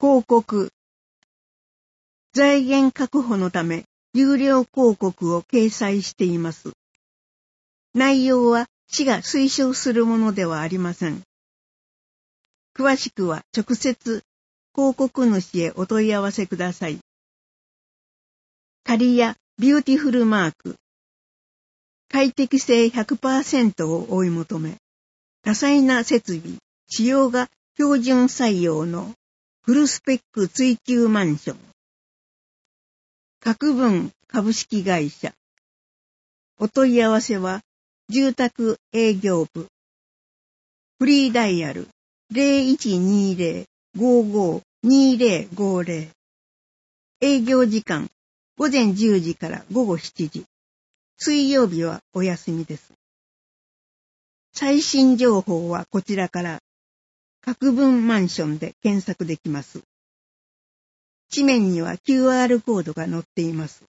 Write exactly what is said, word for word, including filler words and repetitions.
広告。財源確保のため、有料広告を掲載しています。内容は市が推奨するものではありません。詳しくは直接広告主へお問い合わせください。刈谷ビューティフルマーク。快適性 ひゃくパーセント を追い求め、多彩な設備、仕様が標準採用のフルスペック追求マンション。各分株式会社。お問い合わせは住宅営業部。フリーダイヤル ゼロいちにゼロ ごーごー にゼロごゼロ。営業時間午前じゅうじから午後しちじ。水曜日はお休みです。最新情報はこちらから各分マンションで検索できます。紙面には キューアール コードが載っています。